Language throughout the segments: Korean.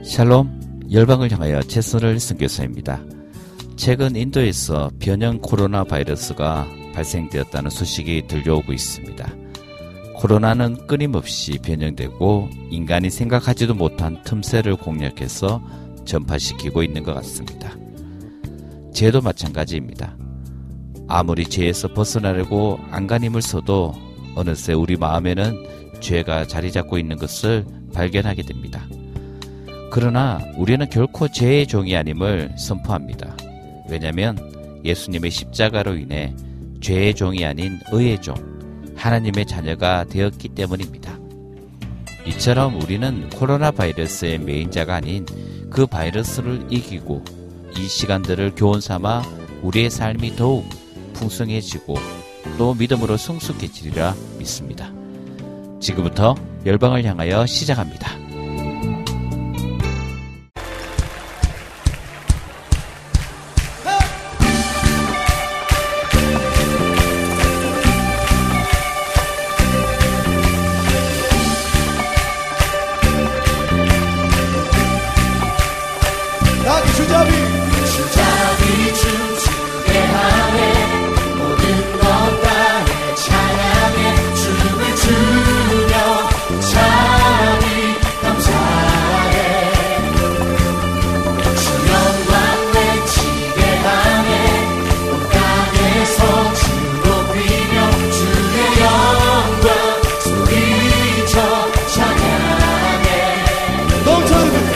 샬롬, 열방을 향하여 최선을 선교사입니다. 최근 인도에서 변형 코로나 바이러스가 발생되었다는 소식이 들려오고 있습니다. 코로나는 끊임없이 변형되고 인간이 생각하지도 못한 틈새를 공략해서 전파시키고 있는 것 같습니다. 죄도 마찬가지입니다. 아무리 죄에서 벗어나려고 안간힘을 써도 어느새 우리 마음에는 죄가 자리 잡고 있는 것을 발견하게 됩니다. 그러나 우리는 결코 죄의 종이 아님을 선포합니다. 왜냐하면 예수님의 십자가로 인해 죄의 종이 아닌 의의 종, 하나님의 자녀가 되었기 때문입니다. 이처럼 우리는 코로나 바이러스의 메인자가 아닌 그 바이러스를 이기고 이 시간들을 교훈 삼아 우리의 삶이 더욱 풍성해지고 또 믿음으로 성숙해지리라 믿습니다. 지금부터 열방을 향하여 시작합니다. 주잡이 춤추게 하네 모든 것 다 내 찬양해 춤을 추며 자비 감사해 주 영광 외치게 하네 온 땅에서 주 높이며 주의 영광 소리쳐 찬양해 넘쳐흐르는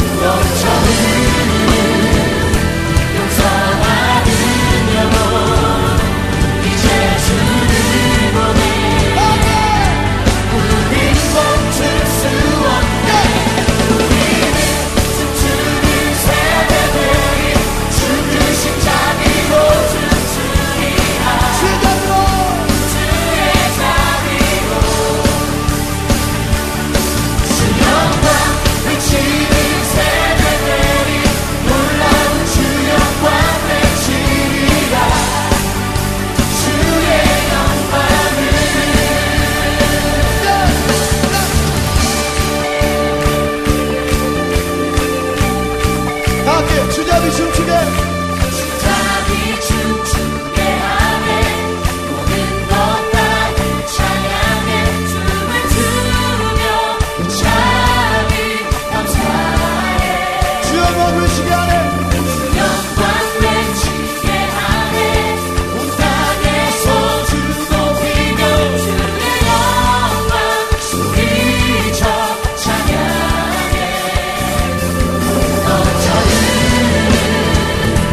주잡이 춤추게 주잡이 춤추게 하네 모든 것 다 내 찬양해 춤을 추며 자비 감사해 주 영광 외치게 하네 주 영광 외치게 하네 온 땅에서 주 높이며 주의 영광 소리쳐 찬양해 넘쳐흐르는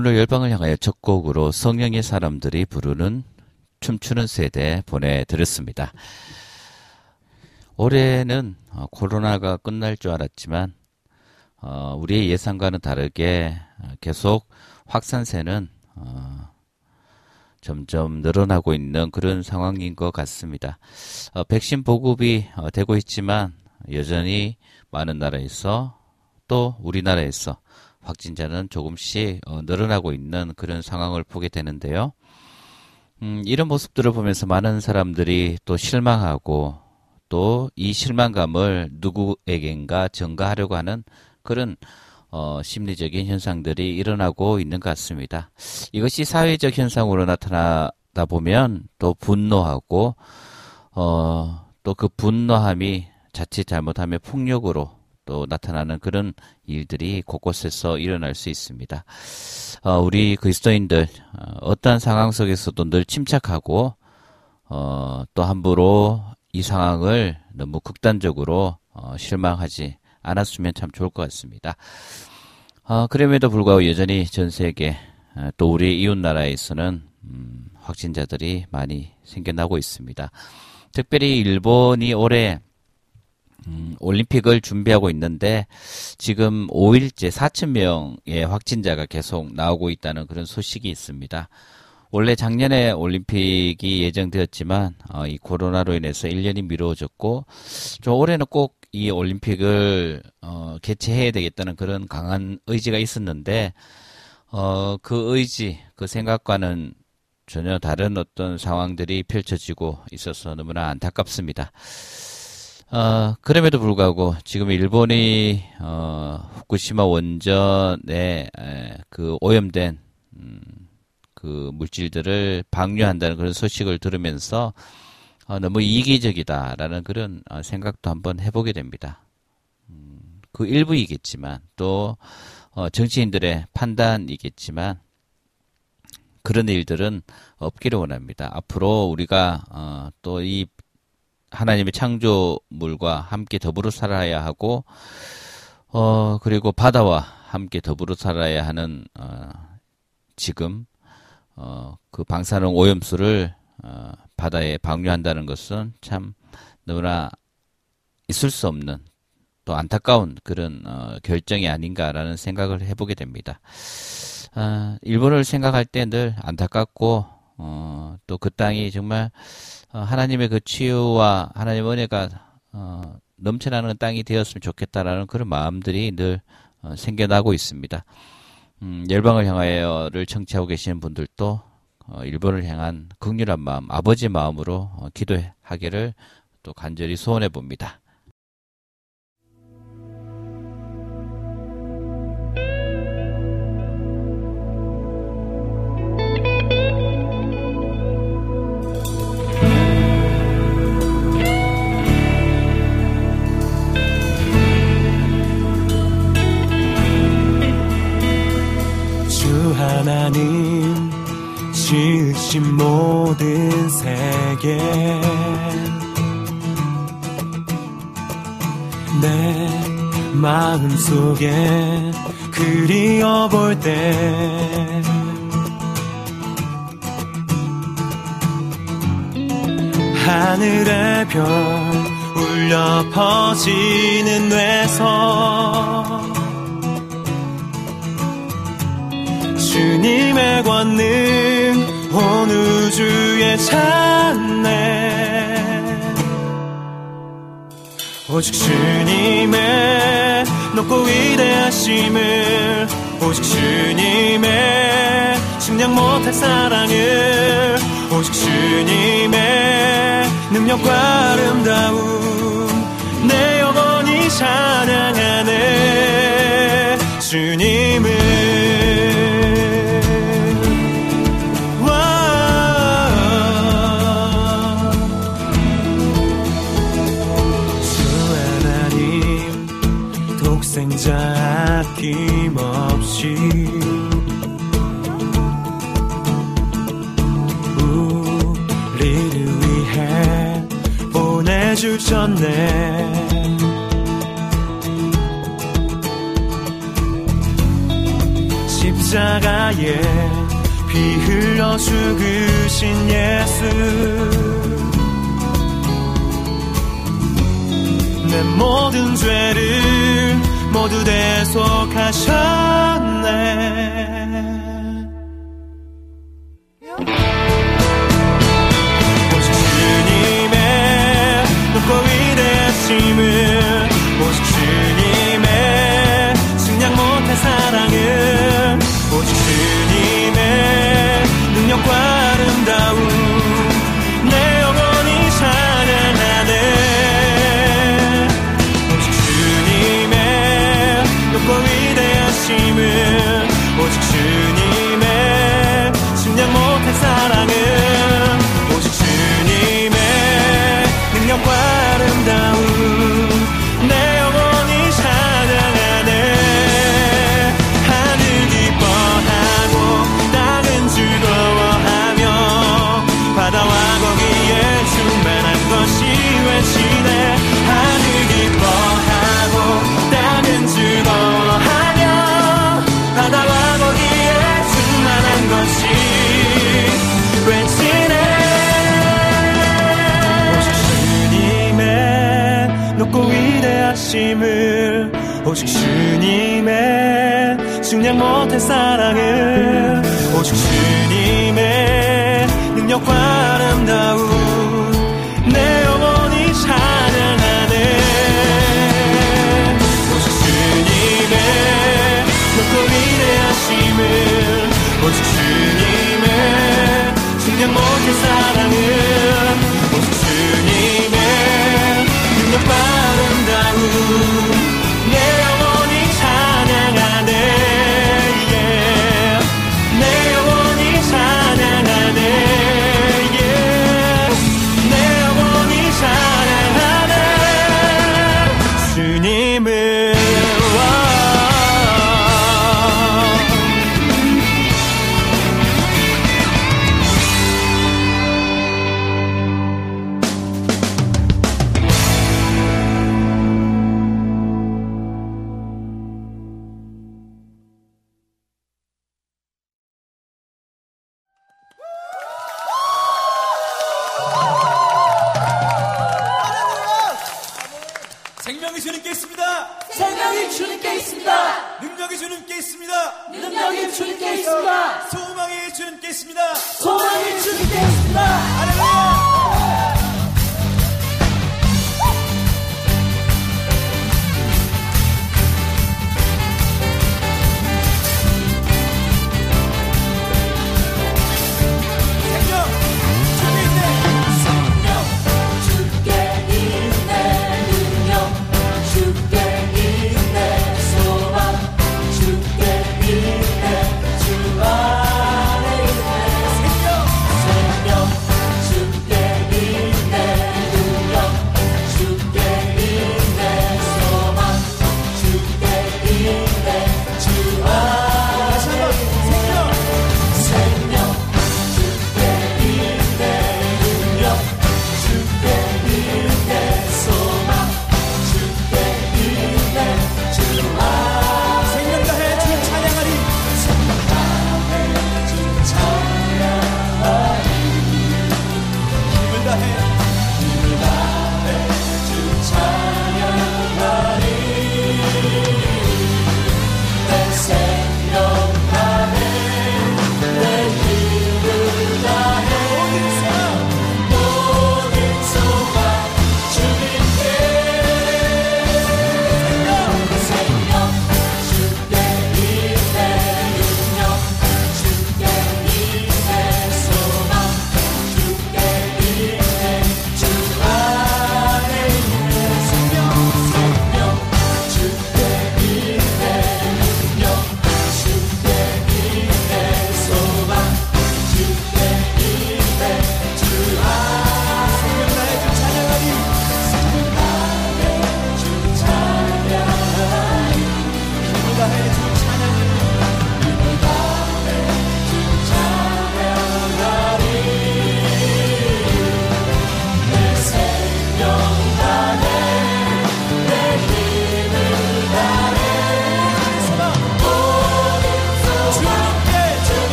오늘 열방을 향하여 첫 곡으로 성령의 사람들이 부르는 춤추는 세대 보내드렸습니다. 올해는 코로나가 끝날 줄 알았지만 우리의 예상과는 다르게 계속 확산세는 점점 늘어나고 있는 그런 상황인 것 같습니다. 백신 보급이 되고 있지만 여전히 많은 나라에서 또 우리나라에서 확진자는 조금씩 늘어나고 있는 그런 상황을 보게 되는데요. 이런 모습들을 보면서 많은 사람들이 또 실망하고 또 이 실망감을 누구에겐가 전가하려고 하는 그런 심리적인 현상들이 일어나고 있는 것 같습니다. 이것이 사회적 현상으로 나타나다 보면 또 분노하고 또 그 분노함이 자칫 잘못하면 폭력으로 또 나타나는 그런 일들이 곳곳에서 일어날 수 있습니다. 우리 그리스도인들 어떠한 상황 속에서도 늘 침착하고 또 함부로 이 상황을 너무 극단적으로 실망하지 않았으면 참 좋을 것 같습니다. 그럼에도 불구하고 여전히 전 세계 또 우리 이웃 나라에서는 확진자들이 많이 생겨나고 있습니다. 특별히 일본이 올해 올림픽을 준비하고 있는데 지금 5일째 4,000명의 확진자가 계속 나오고 있다는 그런 소식이 있습니다. 원래 작년에 올림픽이 예정되었지만 이 코로나로 인해서 1년이 미뤄졌고 좀 올해는 꼭 이 올림픽을 개최해야 되겠다는 그런 강한 의지가 있었는데 그 의지, 그 생각과는 전혀 다른 어떤 상황들이 펼쳐지고 있어서 너무나 안타깝습니다. 그럼에도 불구하고 지금 일본이 후쿠시마 원전에 그 오염된 그 물질들을 방류한다는 그런 소식을 들으면서 너무 이기적이다라는 그런 생각도 한번 해보게 됩니다. 그 일부이겠지만 또 정치인들의 판단이겠지만 그런 일들은 없기를 원합니다. 앞으로 우리가 또 이 하나님의 창조물과 함께 더불어 살아야 하고 그리고 바다와 함께 더불어 살아야 하는 지금 그 방사능 오염수를 바다에 방류한다는 것은 참 너무나 있을 수 없는 또 안타까운 그런 결정이 아닌가라는 생각을 해보게 됩니다. 일본을 생각할 때 늘 안타깝고 또 그 땅이 정말 하나님의 그 치유와 하나님의 은혜가 넘쳐나는 땅이 되었으면 좋겠다라는 그런 마음들이 늘 생겨나고 있습니다. 열방을 향하여를 청취하고 계시는 분들도 일본을 향한 긍휼한 마음, 아버지 마음으로 기도하기를 또 간절히 소원해 봅니다. 주 하나님 지으신 모든 세계 내 마음속에 그리워볼 때 하늘의 별 울려 퍼지는 뇌서 주님의 권능 온 우주에 찬네 오직 주님의 높고 위대하심을 오직 주님의 측량 못할 사랑을 오직 주님의 능력과 아름다움 내 영혼이 찬양하네 주님을 생자 아낌없이 우리를 위해 보내주셨네 십자가에 피 흘려 죽으신 예수, 내 모든 죄를 모두 대속하셨네. 오직 주님의 높고 위대하심을, 오직 주님의 증량 못할 사랑을, 오직 주님의 능력과 아름다움, 내 영혼이 찬양하네. 오직 주님의 높고 위대하심을, 오직 주님의 증량 못할 사랑을, 오직 주님의 능력과 아름다움, 내 영혼이 찬양하네. 하늘 기뻐하고 땅은 즐거워하며 바다와 거기에 충만한 것이 외치네. 하늘 기뻐하고 땅은 즐거워하며 바다와 거기에 충만한 것이 외치네. 오직 주님의 높고 위대하심을, 오직 주님의 증량 못할 사랑을, 오직 주님의 능력과 아름다움, 내 영혼이 찬양하네. 오직 주님의 높고 위대하심을, 오직 주님의 증량 못할 사랑을, 오직 주님의 능력과 아름다움, 내 영혼이 찬양하네. yeah. 내 영혼이 찬양하네. yeah. 내 영혼이 찬양하네. 주님을 생명이 주님께 있습니다. 생명이 주님께 있습니다. 능력이 주님께 있습니다. 능력이 주님께 있습니다. 소망이 주님께 있습니다. 소망이 주님께 있습니다. 할렐루야.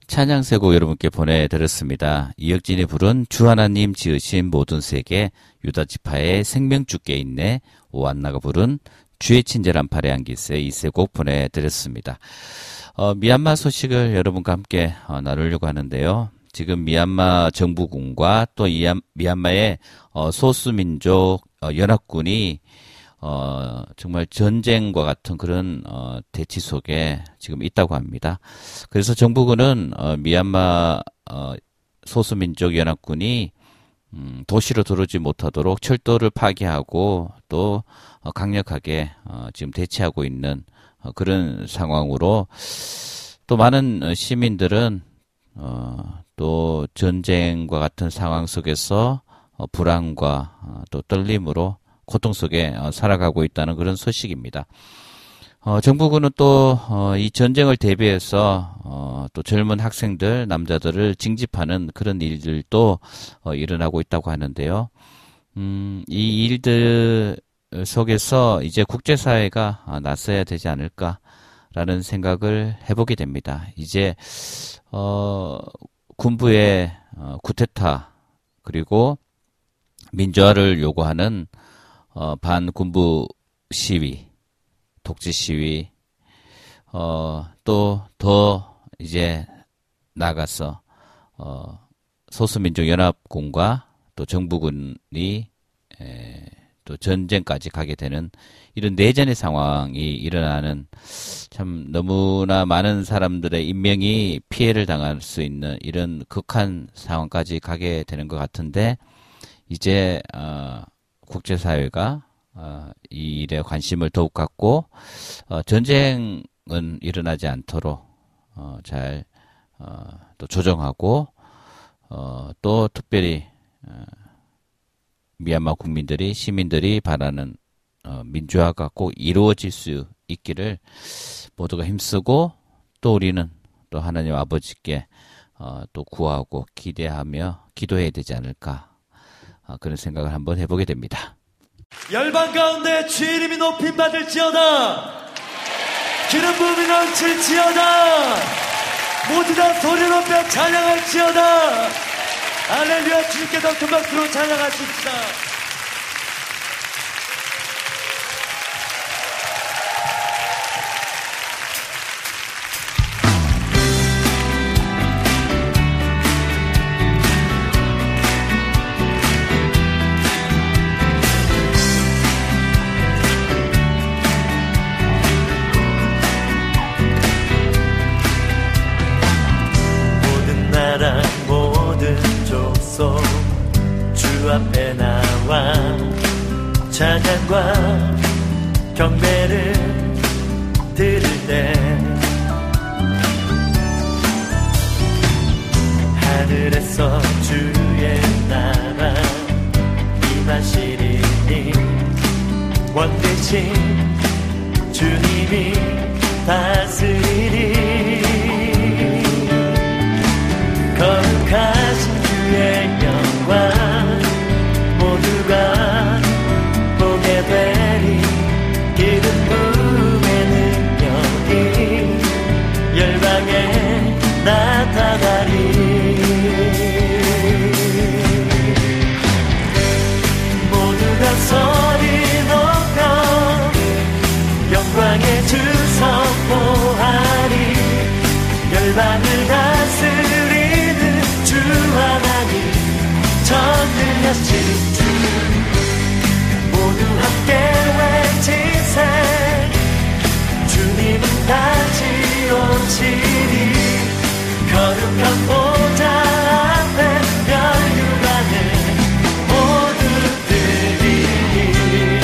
찬양세곡 여러분께 보내드렸습니다. 이혁진이 부른 주 하나님 지으신 모든 세계, 유다지파의 생명주께 있네, 오한나가 부른 주의 친절한 팔의 안기세, 이 세 곡 보내드렸습니다. 미얀마 소식을 여러분과 함께 나누려고 하는데요. 지금 미얀마 정부군과 또 미얀마의 소수민족 연합군이 정말 전쟁과 같은 그런 대치 속에 지금 있다고 합니다. 그래서 정부군은 미얀마 소수민족 연합군이 도시로 들어오지 못하도록 철도를 파괴하고 또 강력하게 지금 대치하고 있는 그런 상황으로, 또 많은 시민들은 또 전쟁과 같은 상황 속에서 불안과 또 떨림으로 고통 속에 살아가고 있다는 그런 소식입니다. 정부군은 또 이 전쟁을 대비해서 또 젊은 학생들, 남자들을 징집하는 그런 일들도 일어나고 있다고 하는데요. 이 일들 속에서 이제 국제사회가 나서야 되지 않을까라는 생각을 해보게 됩니다. 이제 군부의 쿠데타, 그리고 민주화를 요구하는 반군부 시위, 독재 시위, 또 더 이제 나가서 소수민족 연합군과 또 정부군이 또 전쟁까지 가게 되는 이런 내전의 상황이 일어나는, 참 너무나 많은 사람들의 인명이 피해를 당할 수 있는 이런 극한 상황까지 가게 되는 것 같은데, 이제 국제사회가 이 일에 관심을 더욱 갖고 전쟁은 일어나지 않도록 잘 또 조정하고, 또 특별히 미얀마 국민들이, 시민들이 바라는 민주화가 꼭 이루어질 수 있기를 모두가 힘쓰고, 또 우리는 또 하나님 아버지께 또 구하고 기대하며 기도해야 되지 않을까, 그런 생각을 한번 해보게 됩니다. 열방 가운데 주의 이름이 높임 받을지어다. 기름 부음이 넘칠지어다. 모두 다 소리 높여 찬양할지어다. 할렐루야. 주님께 더 큰 박수로 찬양하십시다. 주 앞에 나와 찬양과 경배를 드릴 때 하늘에서 주의 나라 임하시리니 원되신 주님이 다스리리. 거룩하신 주의 영광 모두가 보게 되리. 기름 부음의 능력이 열방에 나타나리. 모두가 소리 높여 영광의 주 선포하리. 열방을 다스리는 주 하나님 전능하신 주. 모두 함께 외치세. 주님은 다시 오시리. 거룩한 보좌 앞에 멸류관을 모두 드리리.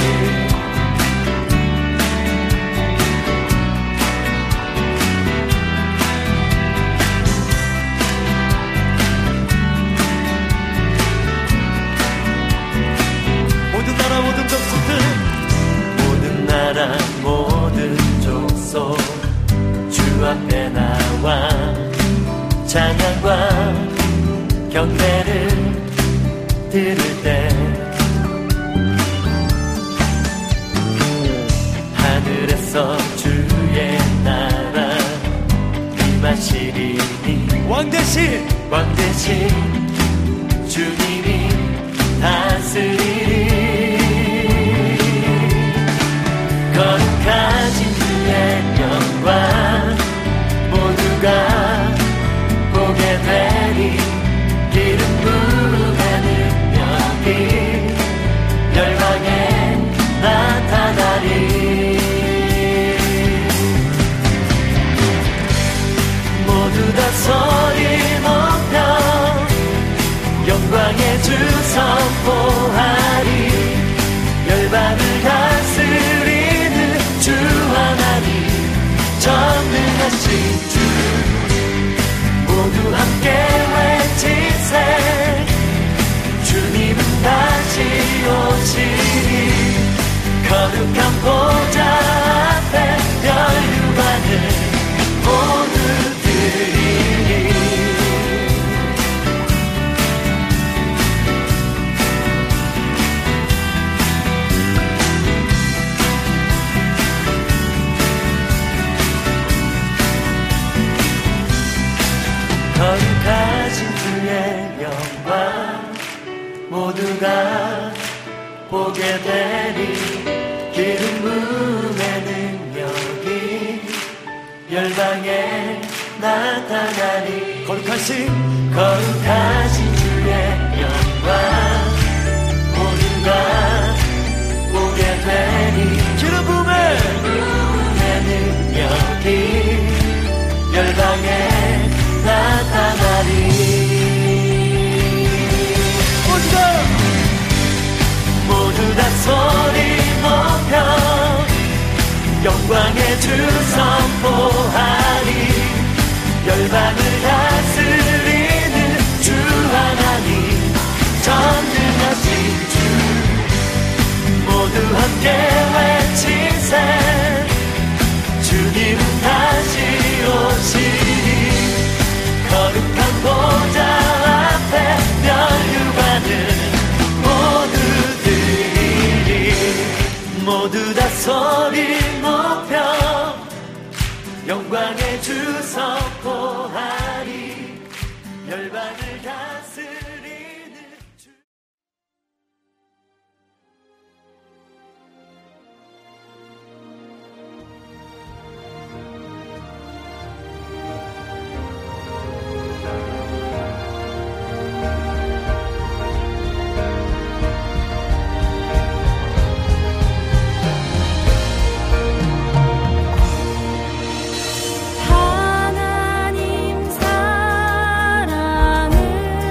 모든 나라 모든 족속들, 모든 나라 모든 족속 주 앞에 나와 찬양과 경배를 드릴 때 하늘에서 주의 나라 임하시리니 왕 대신 주님이 다스리리. 거룩하신 주의 영광 모두가 보게 되리. 기름 부음의 능력이 열방에 나타나리. 모두 다 소리 높여 영광의 주 선포하리. 열방을 다스리는 주 하나님 전능하신 주. 모두 함께 외치세. 주님은 다시 오시리. 거룩한 보좌 앞에 멸류관을 모두 드리리. 거룩하신 주의 영광 모두가 보게 되리. 기름 부음의 능력이 열방에 나타나리. 거룩하신 주의 영광 모두가 보게 되리. 기름 부음의 능력이 열방에 나타나리. 모두 다 소리 높여 영광의 주 선포하리. 열방을 다스리는 주 하나님 전능하신 주. 모두 함께 외치세. 주님은 다시 오시리. 거룩한 보좌 앞에 멸류관을 모두 드리리. 모두 다 소리 높여 영광의 주 선포하리. 열방을 다스리는 주. 하나님 사랑을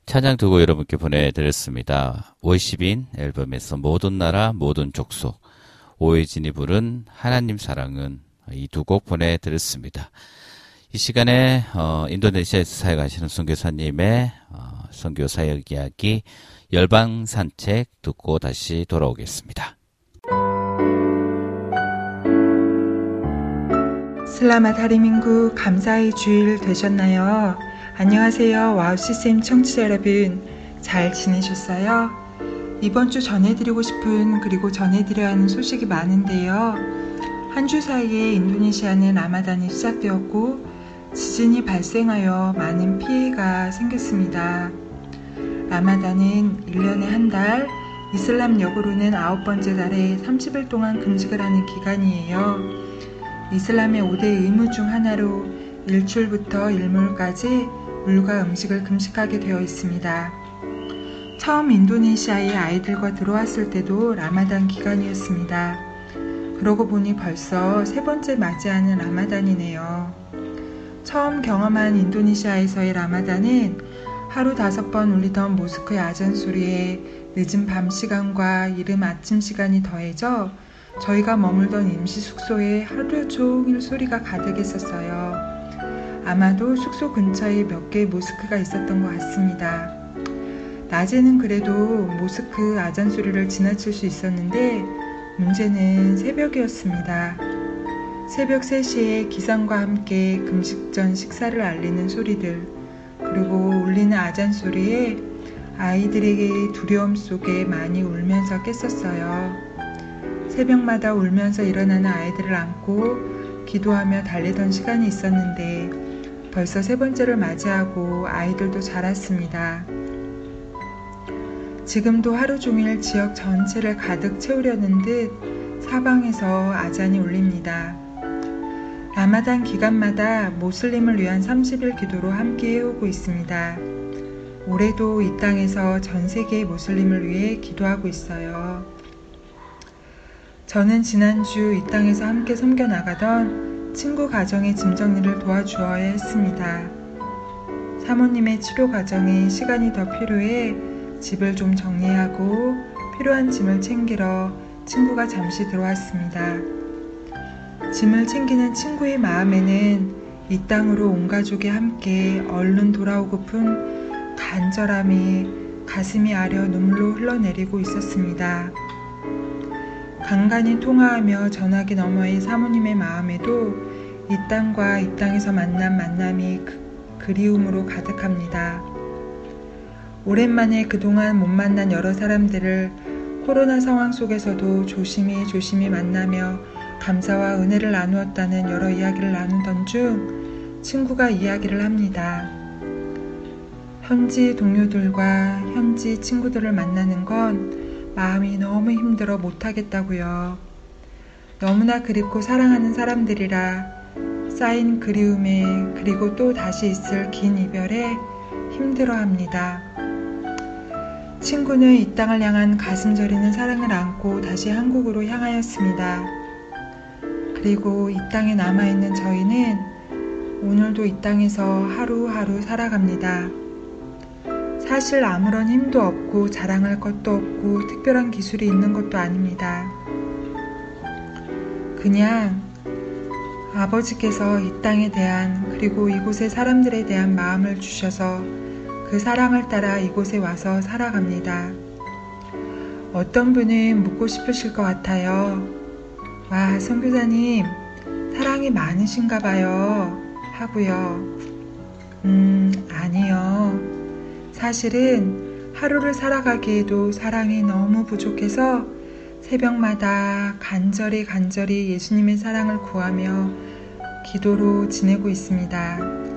찬양 두 곡 여러분께 보내드렸습니다. 월십인 앨범에서 모든 나라 모든 족속, 오해진이 부른 하나님 사랑은, 이 두 곡 보내드렸습니다. 이 시간에 인도네시아에서 사역하시는 선교사님의 선교 사역 이야기 열방 산책 듣고 다시 돌아오겠습니다. 슬라맛 하리민구 감사의 주일 되셨나요? 안녕하세요. 와우 CCM 청취자 여러분, 잘 지내셨어요? 이번 주 전해드리고 싶은 그리고 전해드려야 하는 소식이 많은데요. 한 주 사이에 인도네시아는 라마단이 시작되었고 지진이 발생하여 많은 피해가 생겼습니다. 라마단은 1년에 한 달, 이슬람력으로는 9번째 달에 30일 동안 금식을 하는 기간이에요. 이슬람의 5대 의무 중 하나로 일출부터 일몰까지 물과 음식을 금식하게 되어 있습니다. 처음 인도네시아에 아이들과 들어왔을 때도 라마단 기간이었습니다. 그러고 보니 벌써 3번째 맞이하는 라마단이네요. 처음 경험한 인도네시아에서의 라마단은 하루 5번 울리던 모스크의 아잔 소리에 늦은 밤 시간과 이른 아침 시간이 더해져 저희가 머물던 임시 숙소에 하루 종일 소리가 가득했었어요. 아마도 숙소 근처에 몇 개의 모스크가 있었던 것 같습니다. 낮에는 그래도 모스크 아잔 소리를 지나칠 수 있었는데 문제는 새벽이었습니다. 새벽 3시에 기상과 함께 금식 전 식사를 알리는 소리들, 그리고 울리는 아잔 소리에 아이들에게 두려움 속에 많이 울면서 깼었어요. 새벽마다 울면서 일어나는 아이들을 안고 기도하며 달래던 시간이 있었는데 벌써 3번째를 맞이하고 아이들도 자랐습니다. 지금도 하루 종일 지역 전체를 가득 채우려는 듯 사방에서 아잔이 울립니다. 라마단 기간마다 모슬림을 위한 30일 기도로 함께 해오고 있습니다. 올해도 이 땅에서 전 세계의 모슬림을 위해 기도하고 있어요. 저는 지난주 이 땅에서 함께 섬겨나가던 친구 가정의 짐 정리를 도와주어야 했습니다. 사모님의 치료 과정에 시간이 더 필요해 집을 좀 정리하고 필요한 짐을 챙기러 친구가 잠시 들어왔습니다. 짐을 챙기는 친구의 마음에는 이 땅으로 온 가족이 함께 얼른 돌아오고픈 간절함이 가슴이 아려 눈물로 흘러내리고 있었습니다. 간간히 통화하며 전화기 너머의 사모님의 마음에도 이 땅과 이 땅에서 만난 만남이 그리움으로 가득합니다. 오랜만에 그동안 못 만난 여러 사람들을 코로나 상황 속에서도 조심히 만나며 감사와 은혜를 나누었다는 여러 이야기를 나누던 중 친구가 이야기를 합니다. 현지 동료들과 현지 친구들을 만나는 건 마음이 너무 힘들어 못하겠다고요. 너무나 그립고 사랑하는 사람들이라 쌓인 그리움에 그리고 또 다시 있을 긴 이별에 힘들어합니다. 친구는 이 땅을 향한 가슴 저리는 사랑을 안고 다시 한국으로 향하였습니다. 그리고 이 땅에 남아있는 저희는 오늘도 이 땅에서 하루하루 살아갑니다. 사실 아무런 힘도 없고 자랑할 것도 없고 특별한 기술이 있는 것도 아닙니다. 그냥 아버지께서 이 땅에 대한 그리고 이곳의 사람들에 대한 마음을 주셔서 그 사랑을 따라 이곳에 와서 살아갑니다. 어떤 분은 묻고 싶으실 것 같아요. 와, 선교사님 사랑이 많으신가 봐요 하고요. 아니요. 사실은 하루를 살아가기에도 사랑이 너무 부족해서 새벽마다 간절히 예수님의 사랑을 구하며 기도로 지내고 있습니다.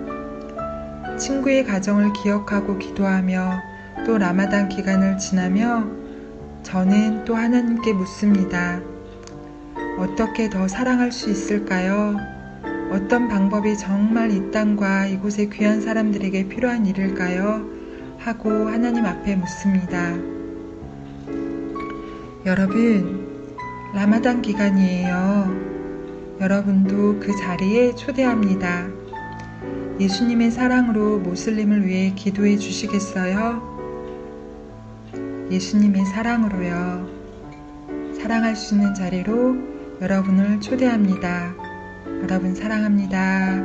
친구의 가정을 기억하고 기도하며 또 라마단 기간을 지나며 저는 또 하나님께 묻습니다. 어떻게 더 사랑할 수 있을까요? 어떤 방법이 정말 이 땅과 이곳의 귀한 사람들에게 필요한 일일까요? 하고 하나님 앞에 묻습니다. 여러분, 라마단 기간이에요. 여러분도 그 자리에 초대합니다. 예수님의 사랑으로 모슬림을 위해 기도해 주시겠어요? 예수님의 사랑으로요. 사랑할 수 있는 자리로 여러분을 초대합니다. 여러분 사랑합니다.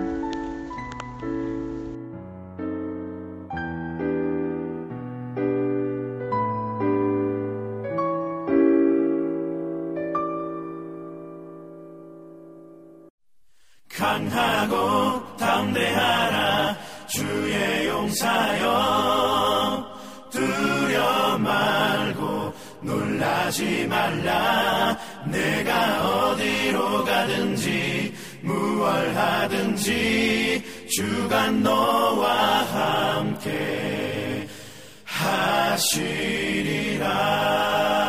강하고 담대하라 주의 용사여 두려 말고 놀라지 말라 내가 어디로 가든지 무얼 하든지 주가 너와 함께 하시리라.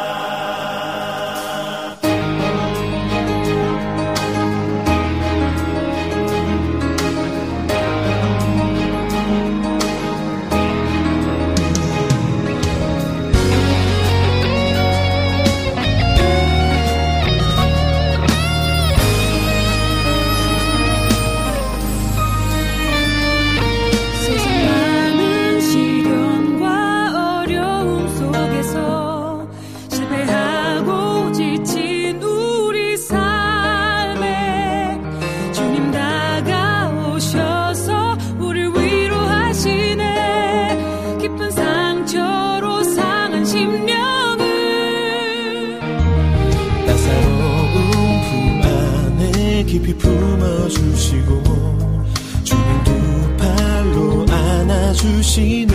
깊이 품어주시고 주님 두 팔로 안아주시네.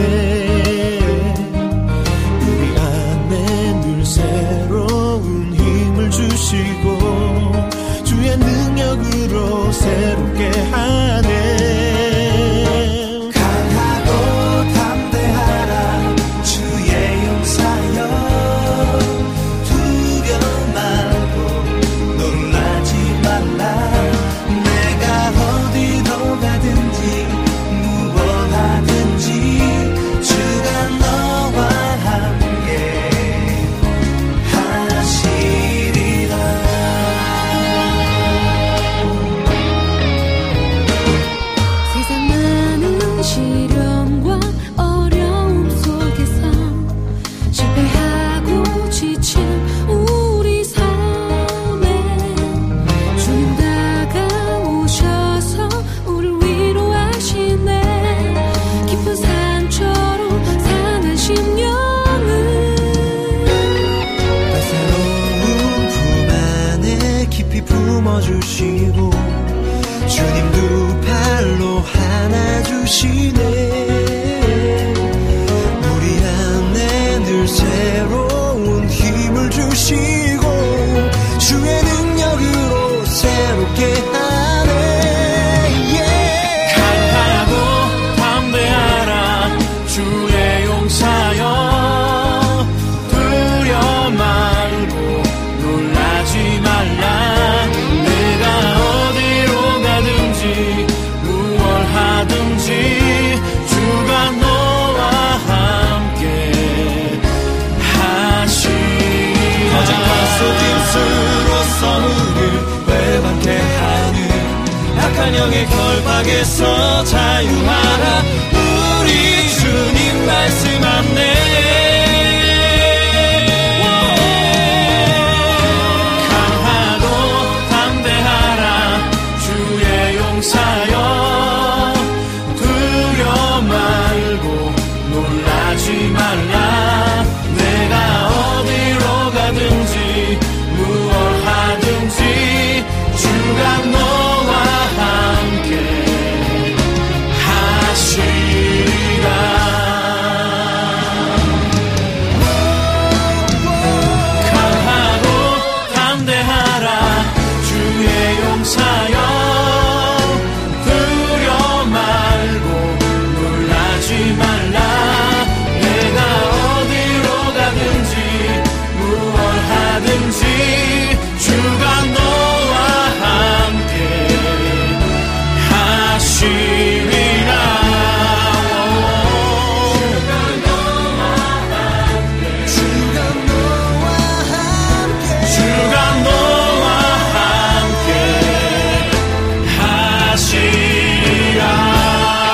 우리 안에 늘 새로운 힘을 주시고 주의 능력으로 새롭게 하네. 강하고 담대하라 주의 용사여 두려 말고 놀라지 말라. 주시고 주님 두 팔로 안아주시네. 우리 안에 늘 새로운 힘을 주시고 주의 능력으로 새롭게 하네. 강하고 담대하라 주의 용사여 두려 말고 놀라지 말라. 주가 너와 함께 하시리라. 어제과 속임수로서 우릴 외박해 하는 악한 영의 결박에서 자유하라. 우리 주님 말씀 안내 강하고 담대하라 주의 용사여 놀라지 말라. 내가 어디로 가든지 무얼 하든지 주가 너와 함께 하시리라. 강하고 담대하라 주의 용사여 두려 말고 놀라지 말라. 주가 너와 함께 하시리라. 주가 너와 함께 하시리라.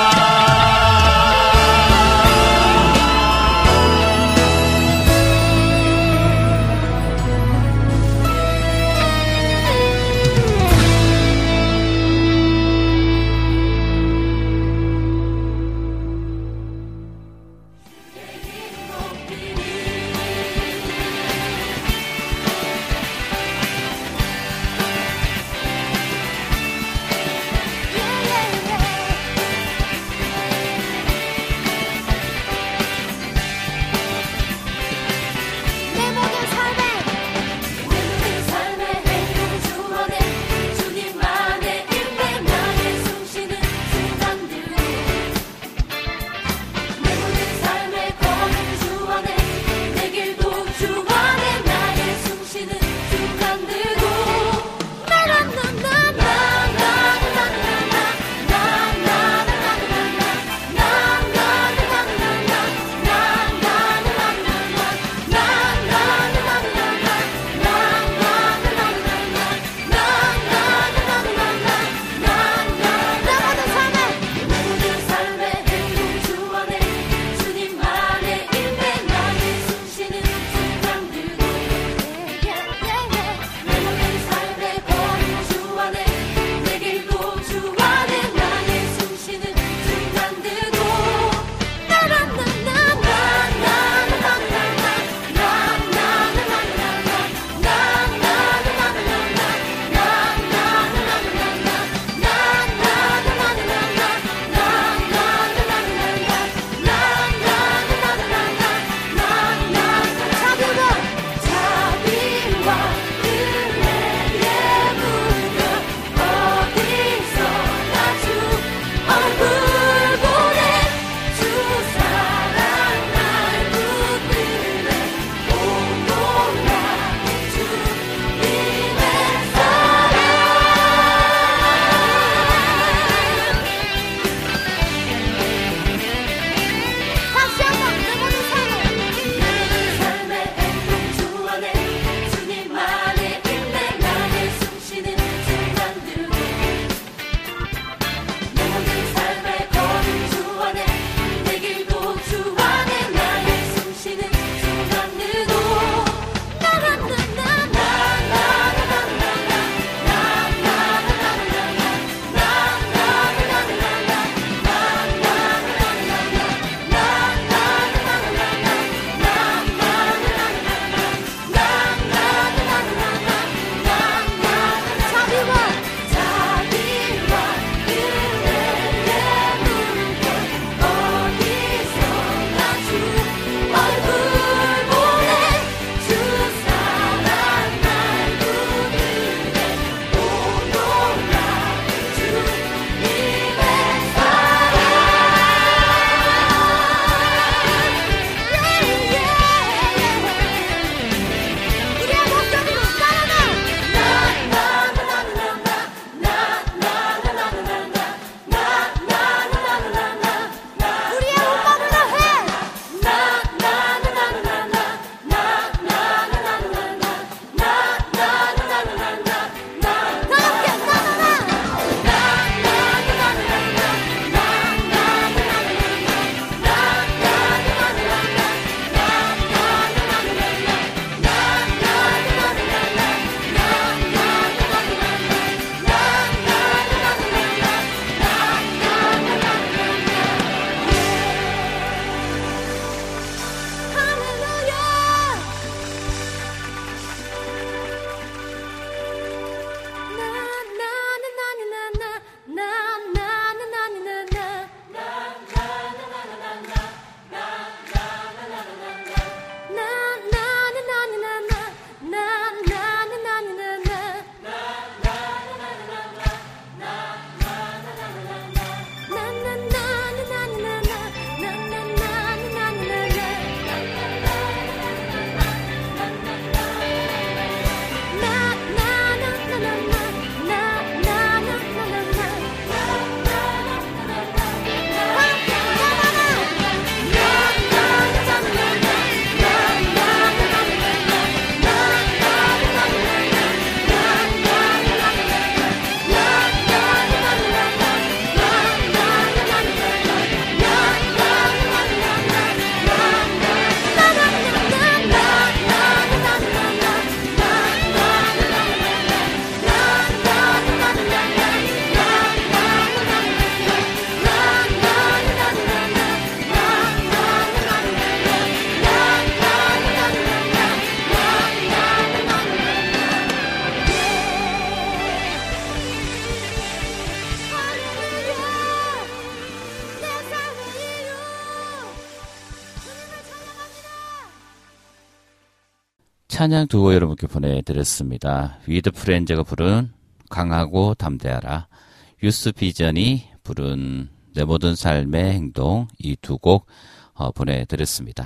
찬양 두 곡 여러분께 보내드렸습니다. 위드 프렌즈가 부른 강하고 담대하라, 유스 비전이 부른 내 모든 삶의 행동, 이 두 곡 보내드렸습니다.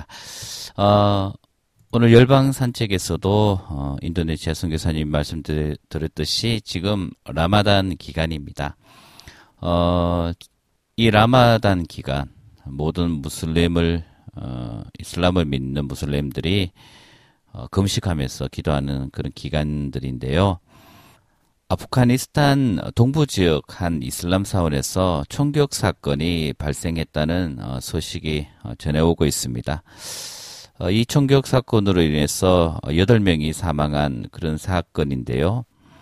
오늘 열방 산책에서도 인도네시아 선교사님 말씀드렸듯이 지금 라마단 기간입니다. 이 라마단 기간 모든 이슬람을 믿는 무슬림들이 금식하면서 기도하는 그런 기간들인데요. 아프가니스탄 동부 지역 한 이슬람 사원에서 총격 사건이 발생했다는 소식이 전해오고 있습니다. 이 총격 사건으로 인해서 8명이 사망한 그런 사건인데요.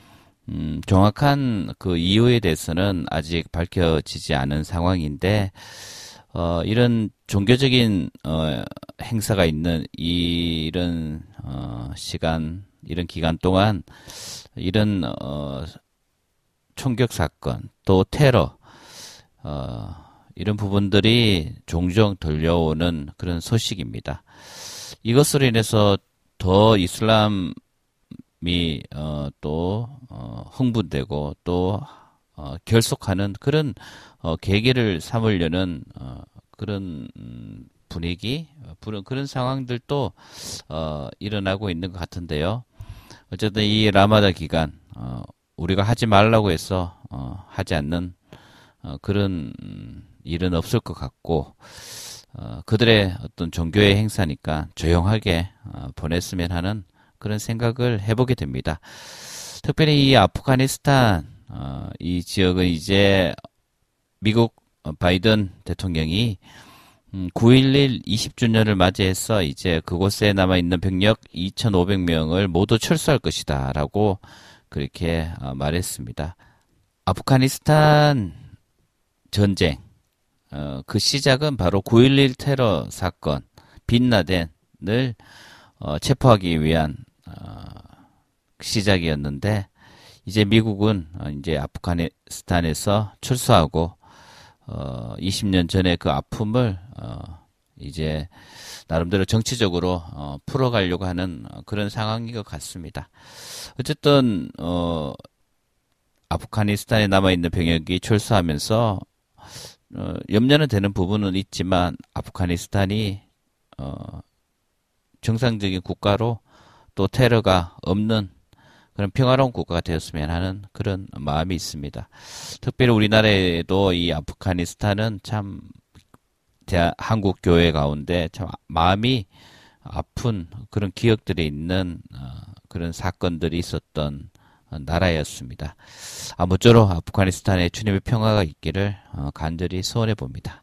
정확한 그 이유에 대해서는 아직 밝혀지지 않은 상황인데, 이런 종교적인 행사가 있는 이런 시간, 이런 기간 동안 이런 총격 사건, 또 테러, 이런 부분들이 종종 들려오는 그런 소식입니다. 이것으로 인해서 더 이슬람이 또 흥분되고 또 결속하는 그런 계기를 삼으려는 그런 분위기, 그런 상황들도 일어나고 있는 것 같은데요. 어쨌든 이 라마다 기간 우리가 하지 말라고 해서 하지 않는 그런 일은 없을 것 같고, 그들의 어떤 종교의 행사니까 조용하게 보냈으면 하는 그런 생각을 해보게 됩니다. 특별히 이 아프가니스탄 이 지역은 이제 미국 바이든 대통령이 9.11 20주년을 맞이해서 이제 그곳에 남아있는 병력 2,500명을 모두 철수할 것이다 라고 그렇게 말했습니다. 아프가니스탄 전쟁, 그 시작은 바로 9.11 테러 사건, 빈라덴을 체포하기 위한 시작이었는데, 이제 미국은 이제 아프가니스탄에서 철수하고 20년 전에 그 아픔을 이제 나름대로 정치적으로 풀어가려고 하는 그런 상황인 것 같습니다. 어쨌든 아프가니스탄에 남아있는 병력이 철수하면서 염려는 되는 부분은 있지만, 아프가니스탄이 정상적인 국가로 또 테러가 없는 그런 평화로운 국가가 되었으면 하는 그런 마음이 있습니다. 특별히 우리나라에도 이 아프가니스탄은 참 한국 교회 가운데 참 마음이 아픈 그런 기억들이 있는 그런 사건들이 있었던 나라였습니다. 아무쪼록 아프가니스탄에 주님의 평화가 있기를 간절히 소원해 봅니다.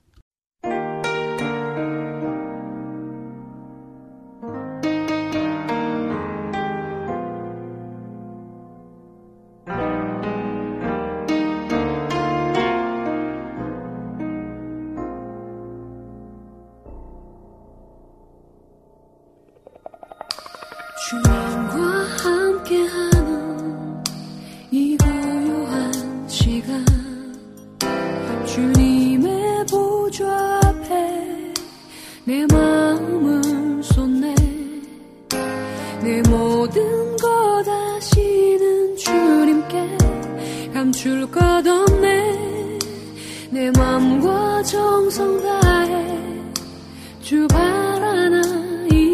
주님과 함께하는 이 고요한 시간, 주님의 보좌 앞에 내 마음을 쏟네. 내 모든 것 아시는 주님께 감출 것 없네. 내 맘과 정성 다해 주 바라나이다.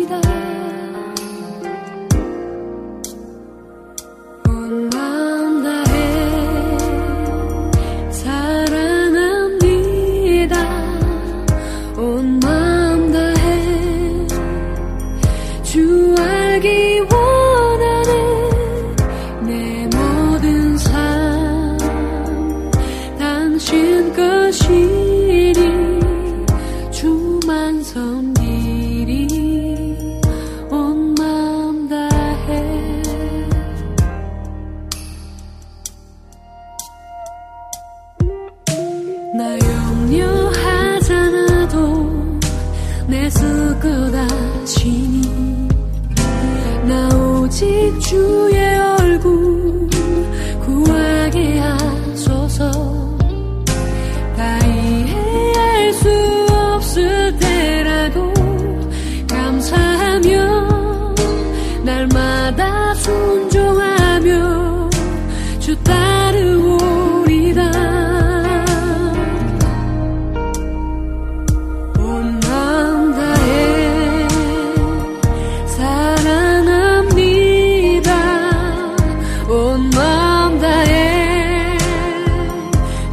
주의 얼굴 구하게 하소서. 다 이해할 수 없을 때라도 감사하며 날마다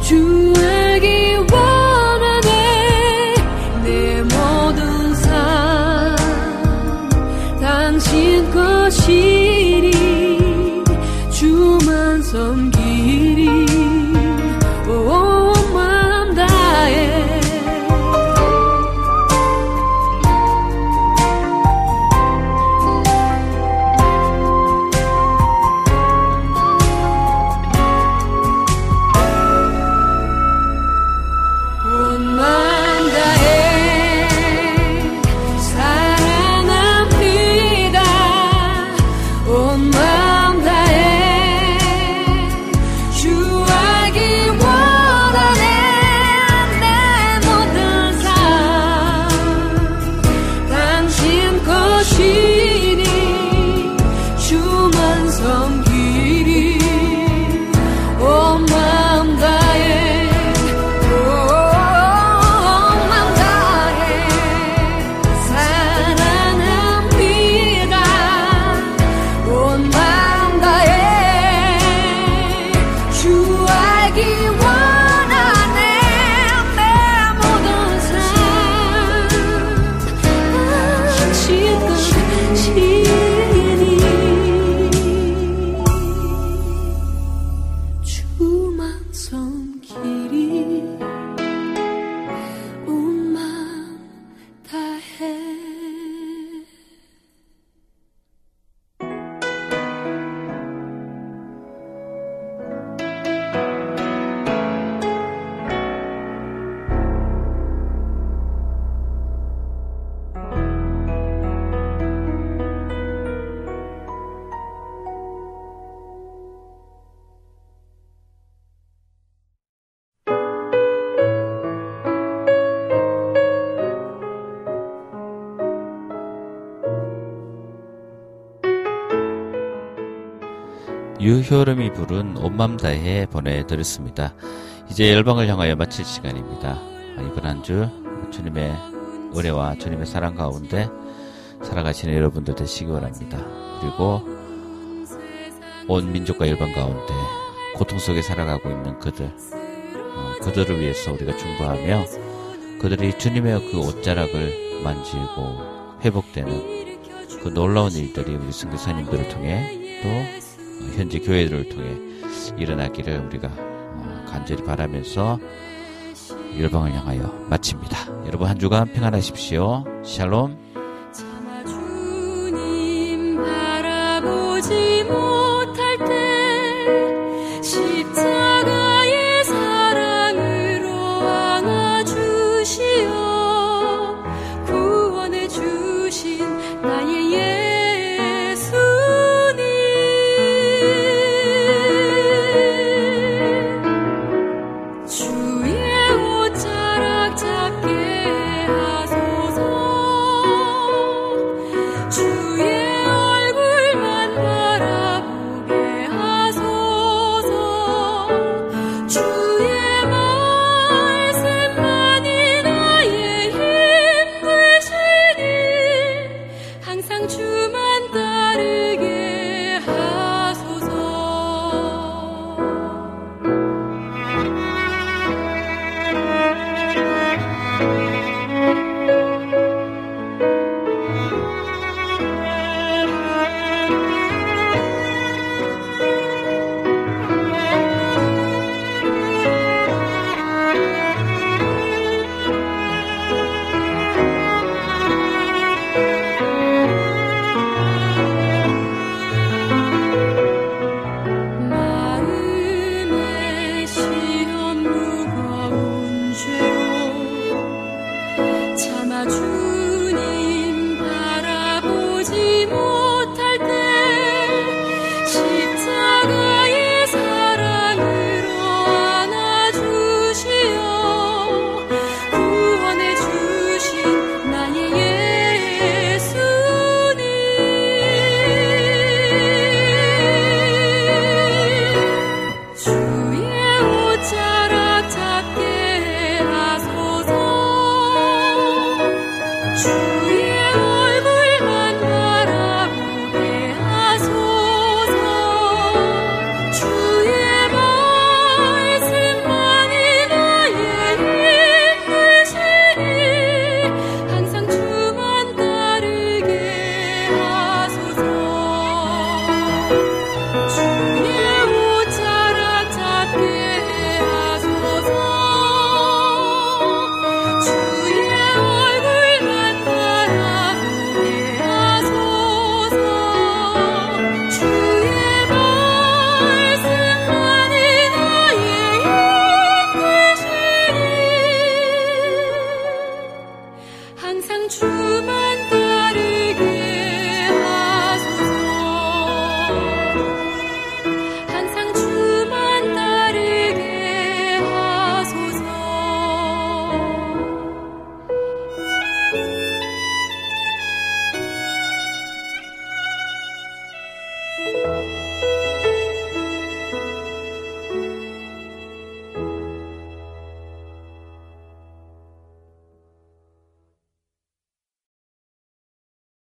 주 알기 원하네. 내 모든 삶 당신 것이니 주만 섬기리. 온 마음 다해 유효름이 부른 온맘 다해 보내드렸습니다. 이제 열방을 향하여 마칠 시간입니다. 이번 한 주 주님의 은혜와 주님의 사랑 가운데 살아가시는 여러분들 되시기 바랍니다. 그리고 온 민족과 열방 가운데 고통 속에 살아가고 있는 그들을 위해서 우리가 중보하며 그들이 주님의 그 옷자락을 만지고 회복되는 그 놀라운 일들이 우리 선교사님들을 통해 또 현지 교회들을 통해 일어나기를 우리가 간절히 바라면서 열방을 향하여 마칩니다. 여러분 한 주간 평안하십시오. 샬롬. 차마 주님 바라보지 못